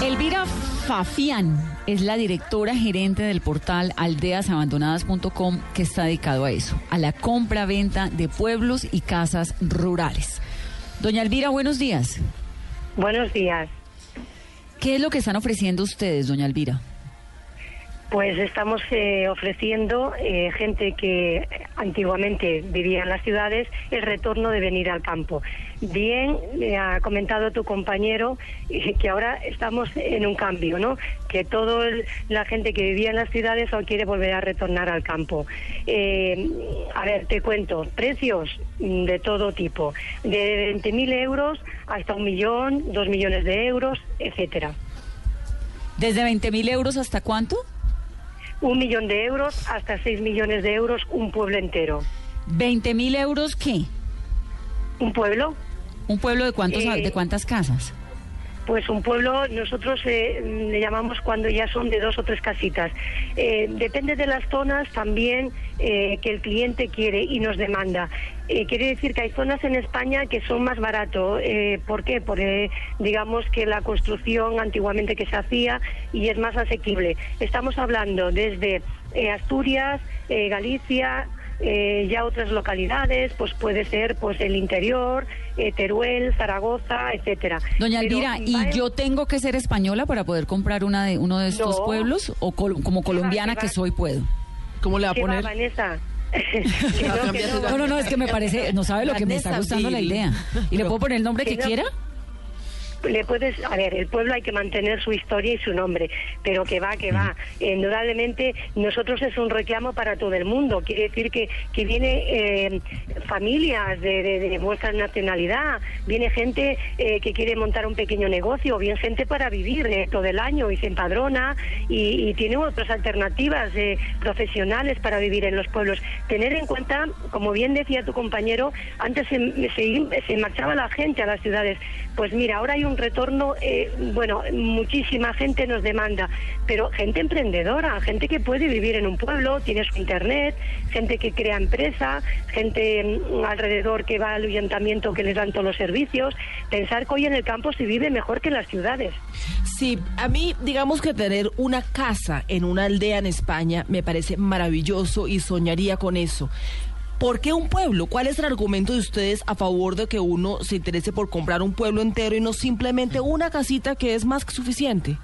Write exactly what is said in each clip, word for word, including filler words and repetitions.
Elvira Fafián es la directora gerente del portal aldeas abandonadas punto com, que está dedicado a eso, a la compra-venta de pueblos y casas rurales. Doña Elvira, buenos días. Buenos días. ¿Qué es lo que están ofreciendo ustedes, doña Elvira? Pues estamos eh, ofreciendo eh, gente que antiguamente vivía en las ciudades el retorno de venir al campo. Bien, me ha comentado tu compañero eh, que ahora estamos en un cambio, ¿no? Que toda la gente que vivía en las ciudades hoy quiere volver a retornar al campo. Eh, a ver, te cuento, precios de todo tipo, de veinte mil euros hasta un millón, dos millones de euros, etcétera. ¿Desde veinte mil euros hasta cuánto? Un millón de euros hasta seis millones de euros, un pueblo entero. ¿veinte mil euros qué? ¿Un pueblo? ¿Un pueblo de cuántos, Eh, de cuántas casas? Pues un pueblo, nosotros eh, le llamamos cuando ya son de dos o tres casitas. Eh, depende de las zonas también eh, que el cliente quiere y nos demanda. Eh, quiere decir que hay zonas en España que son más baratos. Eh, ¿Por qué? Porque digamos que la construcción antiguamente que se hacía y es más asequible. Estamos hablando desde eh, Asturias, eh, Galicia... Eh, ya otras localidades, pues puede ser pues el interior, eh, Teruel, Zaragoza, etcétera. Doña Elvira, ¿y en... yo tengo que ser española para poder comprar una de uno de estos no. pueblos? ¿O col como colombiana va, que soy puedo? ¿Cómo le va a poner? Va, Vanessa? que no, que no. no, no, no, es que me parece, no sabe lo que me está gustando la idea. ¿Y le puedo poner el nombre que, que no. quiera? Le puedes, a ver, el pueblo hay que mantener su historia y su nombre, pero que va, que va. Indudablemente, nosotros es un reclamo para todo el mundo. Quiere decir que, que viene eh, familias de, de, de vuestra nacionalidad, viene gente eh, que quiere montar un pequeño negocio, bien gente para vivir eh, todo el año y se empadrona y, y tiene otras alternativas eh, profesionales para vivir en los pueblos. Tener en cuenta, como bien decía tu compañero, antes se, se, se marchaba la gente a las ciudades. Pues mira, ahora hay un retorno, eh, bueno, muchísima gente nos demanda, pero gente emprendedora, gente que puede vivir en un pueblo, tiene su internet, gente que crea empresa, gente mm, alrededor que va al ayuntamiento que les dan todos los servicios. Pensar que hoy en el campo se vive mejor que en las ciudades. Sí, a mí, digamos que tener una casa en una aldea en España me parece maravilloso y soñaría con eso. ¿Por qué un pueblo? ¿Cuál es el argumento de ustedes a favor de que uno se interese por comprar un pueblo entero y no simplemente una casita que es más que suficiente?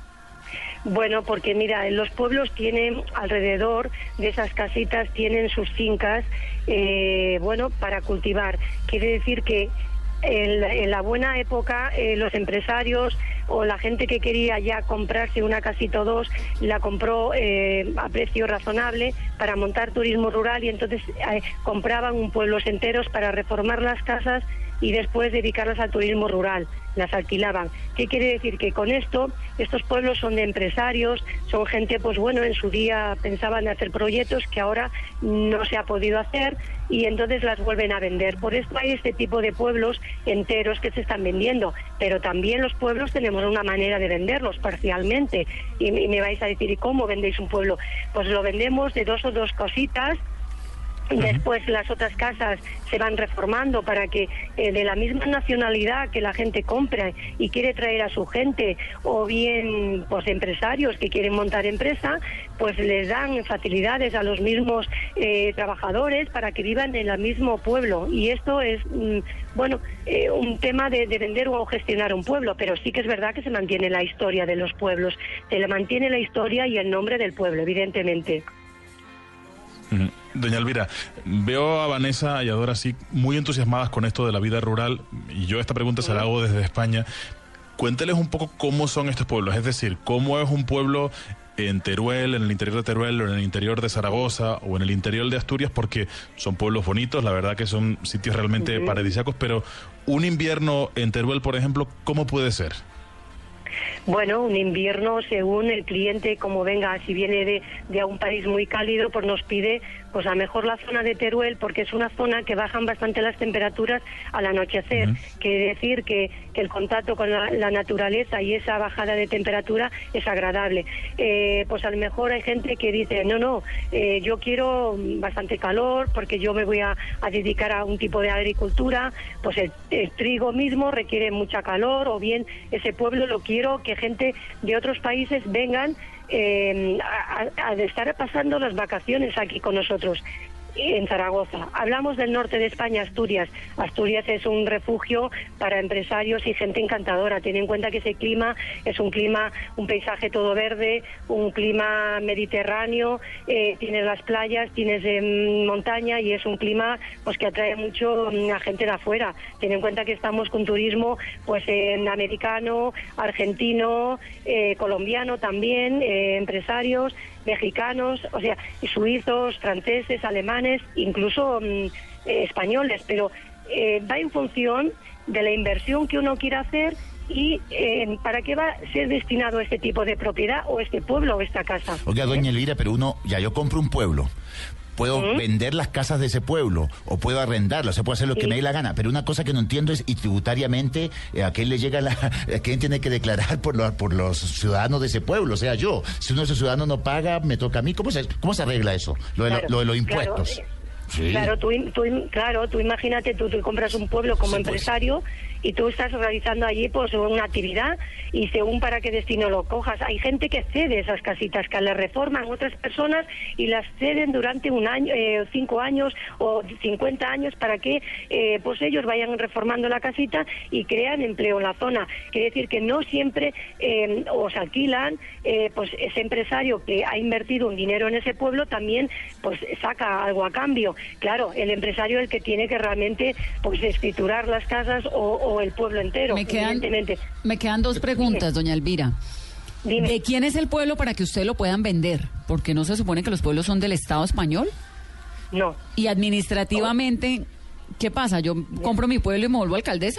Bueno, porque mira, en los pueblos tienen alrededor de esas casitas, tienen sus fincas, eh, bueno, para cultivar. Quiere decir que en la, en la buena época eh, los empresarios o la gente que quería ya comprarse una casita o dos la compró eh, a precio razonable para montar turismo rural y entonces eh, compraban un pueblos enteros para reformar las casas y después dedicarlas al turismo rural, las alquilaban. ¿Qué quiere decir? Que con esto, estos pueblos son de empresarios, son gente, pues bueno, en su día pensaban hacer proyectos que ahora no se ha podido hacer y entonces las vuelven a vender. Por esto hay este tipo de pueblos enteros que se están vendiendo, pero también los pueblos tenemos una manera de venderlos parcialmente. Y me vais a decir, ¿y cómo vendéis un pueblo? Pues lo vendemos de dos o dos cositas. Después las otras casas se van reformando para que eh, de la misma nacionalidad que la gente compra y quiere traer a su gente, o bien pues empresarios que quieren montar empresa, pues les dan facilidades a los mismos eh, trabajadores para que vivan en el mismo pueblo. Y esto es, mm, bueno, eh, un tema de, de vender o gestionar un pueblo, pero sí que es verdad que se mantiene la historia de los pueblos, se le mantiene la historia y el nombre del pueblo, evidentemente. Doña Elvira, veo a Vanessa y a Dora así muy entusiasmadas con esto de la vida rural y yo esta pregunta se la hago desde España. Cuénteles un poco cómo son estos pueblos, es decir, cómo es un pueblo en Teruel, en el interior de Teruel, o en el interior de Zaragoza, o en el interior de Asturias, porque son pueblos bonitos, la verdad que son sitios realmente uh-huh. paradisíacos, pero un invierno en Teruel, por ejemplo, ¿cómo puede ser? Bueno, un invierno según el cliente, como venga, si viene de, de a un país muy cálido, pues nos pide pues a lo mejor la zona de Teruel, porque es una zona que bajan bastante las temperaturas al anochecer. Uh-huh. Quiere decir que, que el contacto con la, la naturaleza y esa bajada de temperatura es agradable. Eh, pues a lo mejor hay gente que dice, no, no, eh, yo quiero bastante calor porque yo me voy a, a dedicar a un tipo de agricultura, pues el, el trigo mismo requiere mucha calor, o bien ese pueblo lo quiero que que gente de otros países vengan eh, a, a estar pasando las vacaciones aquí con nosotros en Zaragoza. Hablamos del norte de España, Asturias. Asturias es un refugio para empresarios y gente encantadora. Ten en cuenta que ese clima es un clima, un paisaje todo verde, un clima mediterráneo, eh, tienes las playas, tienes eh, montaña y es un clima pues que atrae mucho a gente de afuera. Ten en cuenta que estamos con turismo pues eh, americano, argentino, eh, colombiano también, eh, empresarios mexicanos, o sea, suizos, franceses, alemanes, incluso mm, eh, españoles, pero eh, va en función de la inversión que uno quiera hacer y eh, para qué va a ser destinado este tipo de propiedad o este pueblo o esta casa. Oiga, doña Elvira, pero uno, ya yo compro un pueblo. Puedo ¿Mm? vender las casas de ese pueblo o puedo arrendarlas, o sea, puedo hacer lo sí. que me dé la gana, pero una cosa que no entiendo es, y tributariamente, eh, ¿a quién le llega la, a quién tiene que declarar por, lo, por los ciudadanos de ese pueblo? O sea, yo, si uno de esos ciudadanos no paga, me toca a mí, ¿cómo se, cómo se arregla eso? Lo de, claro, lo, lo de los impuestos. Claro. Sí. Claro, tú, tú, claro, tú imagínate, tú, tú compras un pueblo como sí, empresario pues. y tú estás realizando allí pues una actividad y según para qué destino lo cojas. Hay gente que cede esas casitas, que las reforman otras personas y las ceden durante un año, eh, cinco años o cincuenta años para que eh, pues ellos vayan reformando la casita y crean empleo en la zona. Quiere decir que no siempre eh, os alquilan, eh, pues ese empresario que ha invertido un dinero en ese pueblo también pues saca algo a cambio. Claro, el empresario es el que tiene que realmente pues escriturar las casas o, o el pueblo entero. Me quedan, me quedan dos preguntas, doña Elvira. Dime. ¿De quién es el pueblo para que usted lo puedan vender? Porque no se supone que los pueblos son del Estado español. No. Y administrativamente, ¿qué pasa? ¿Yo compro mi pueblo y me vuelvo alcaldesa?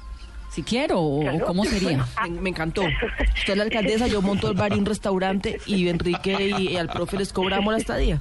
Si quiero, o claro. ¿Cómo sería? Me, me encantó. Usted es la alcaldesa, yo monto el bar y un restaurante y Enrique y, y al profe les cobramos la estadía.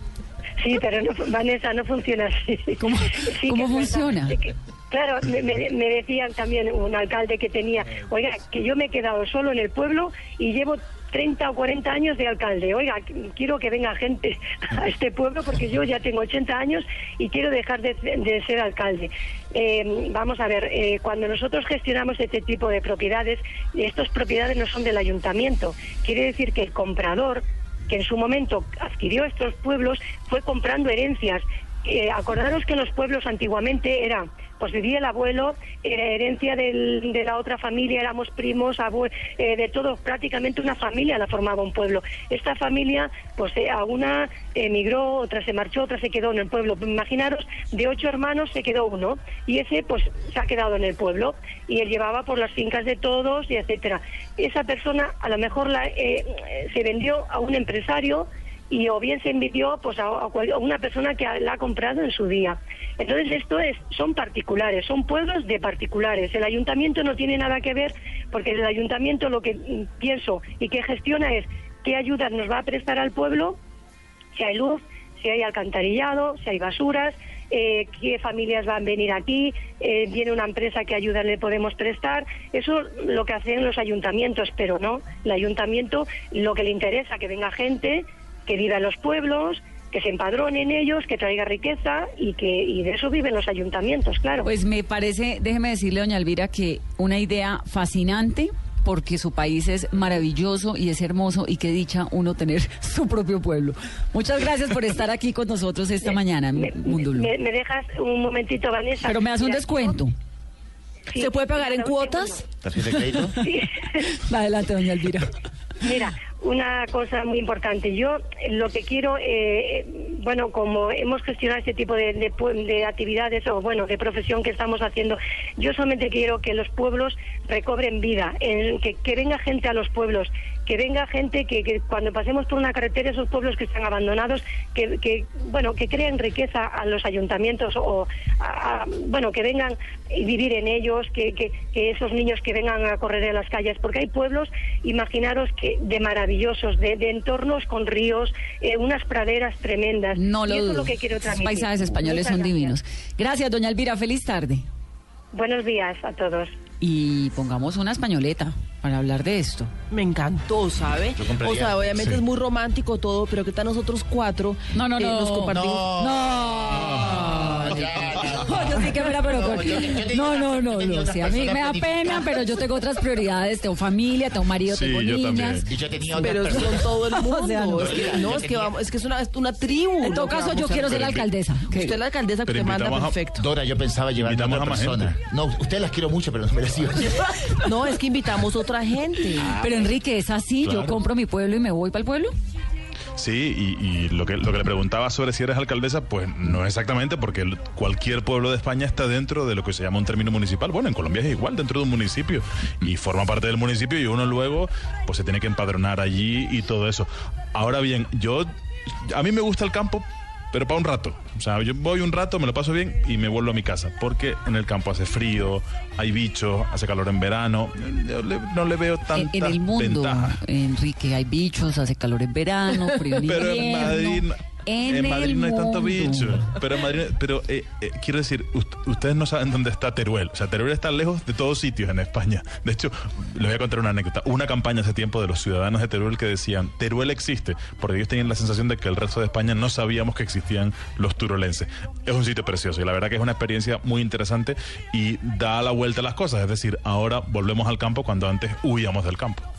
Sí, pero no, Vanessa, no funciona así. ¿Cómo, sí, ¿cómo funciona? Que, claro, me, me decían también un alcalde que tenía, oiga, que yo me he quedado solo en el pueblo y llevo treinta o cuarenta años de alcalde. Oiga, quiero que venga gente a este pueblo porque yo ya tengo ochenta años y quiero dejar de, de ser alcalde. Eh, vamos a ver, eh, cuando nosotros gestionamos este tipo de propiedades, estas propiedades no son del ayuntamiento. Quiere decir que el comprador, que en su momento adquirió estos pueblos, fue comprando herencias. Eh, acordaros que en los pueblos antiguamente era, pues vivía el abuelo, era herencia del, de la otra familia, éramos primos, abue, eh, de todo, prácticamente una familia la formaba un pueblo. Esta familia, pues eh, a una emigró, otra se marchó, otra se quedó en el pueblo. Imaginaros, de ocho hermanos se quedó uno, y ese pues se ha quedado en el pueblo, y él llevaba por las fincas de todos, y etcétera. Esa persona a lo mejor la, eh, se vendió a un empresario, y o bien se envidió pues a, a una persona que la ha comprado en su día. Entonces esto es, son particulares, son pueblos de particulares. El ayuntamiento no tiene nada que ver, porque el ayuntamiento lo que mm, pienso y que gestiona es qué ayudas nos va a prestar al pueblo, si hay luz, si hay alcantarillado, si hay basuras, eh, qué familias van a venir aquí, eh, viene una empresa que ayuda le podemos prestar. Eso lo que hacen los ayuntamientos, pero no, el ayuntamiento lo que le interesa que venga gente que viva en los pueblos, que se empadrone en ellos, que traiga riqueza y que y de eso viven los ayuntamientos, claro. Pues me parece, déjeme decirle, doña Elvira, que una idea fascinante, porque su país es maravilloso y es hermoso y qué dicha uno tener su propio pueblo. Muchas gracias por estar aquí con nosotros esta mañana, me, Mundo Blue. Me, me dejas un momentito, Vanessa. Pero me das un descuento. Sí, ¿se puede pagar en cuotas? ¿Tarjeta de crédito? Sí. Adelante, doña Elvira. Mira, una cosa muy importante. Yo lo que quiero, eh, bueno, como hemos gestionado este tipo de, de, de actividades o, bueno, de profesión que estamos haciendo, yo solamente quiero que los pueblos recobren vida, en, que, que venga gente a los pueblos, que venga gente que, que cuando pasemos por una carretera, esos pueblos que están abandonados, que, que bueno, que creen riqueza a los ayuntamientos o, a, a, bueno, que vengan y vivir en ellos, que, que, que esos niños que vengan a correr en las calles, porque hay pueblos, imaginaros que de maravillosos, de, de entornos con ríos, eh, unas praderas tremendas. No lo y eso dudo. Es lo que quiero transmitir. Los paisajes españoles Muchas son gracias. divinos. Gracias, doña Elvira. Feliz tarde. Buenos días a todos. Y pongamos una españoleta para hablar de esto. Me encantó, ¿sabe? O sea, obviamente sí. Es muy romántico todo, pero ¿qué tal nosotros cuatro? No, no, no. Eh, nos compartimos. No. No. no. Ya, ya. No, yo sí que fuera, pero con... No, no, no, no. Sí, a mí me da pena, pero yo tengo otras prioridades. Tengo familia, tengo marido, Sí, tengo yo niñas. también. Y yo tenía otra Pero es persona. con todo el mundo. O sea, no. es que, no, es que, vamos, es que es una, es una tribu. En todo lo que caso, vamos yo a quiero ser hacer. alcaldesa. Usted es la alcaldesa que Pero te manda invitamos a- perfecto. Dora, yo pensaba llevar a Invitamos otra a más persona. gente. No, ustedes las quiero mucho, pero no me las iba a llevar. No, es que invitamos a otra gente. Pero Enrique, ¿es así? ¿Yo Claro. compro mi pueblo y me voy para el pueblo? Sí, y, y lo que lo que le preguntaba sobre si eres alcaldesa, pues no exactamente, porque el- cualquier pueblo de España está dentro de lo que se llama un término municipal. Bueno, en Colombia es igual, dentro de un municipio, y forma parte del municipio, y uno luego pues se tiene que empadronar allí y todo eso. Ahora bien, yo a mí me gusta el campo, pero para un rato. O sea, yo voy un rato, me lo paso bien y me vuelvo a mi casa, porque en el campo hace frío, hay bichos, hace calor en verano. Yo le- no le veo En, tanta en el mundo, ventaja. Enrique, hay bichos, hace calor en verano, frío en Pero en invierno. Madrid, no- En en Madrid el no hay tanto mundo. bicho. Pero en Madrid, pero eh, eh, quiero decir, ust- ustedes no saben dónde está Teruel. O sea, Teruel está lejos de todos sitios en España. De hecho, les voy a contar una anécdota. Una campaña hace tiempo de los ciudadanos de Teruel que decían, Teruel existe, porque ellos tenían la sensación de que el resto de España no sabíamos que existían los turolenses. Es un sitio precioso y la verdad que es una experiencia muy interesante y da la vuelta a las cosas. Es decir, ahora volvemos al campo cuando antes huíamos del campo.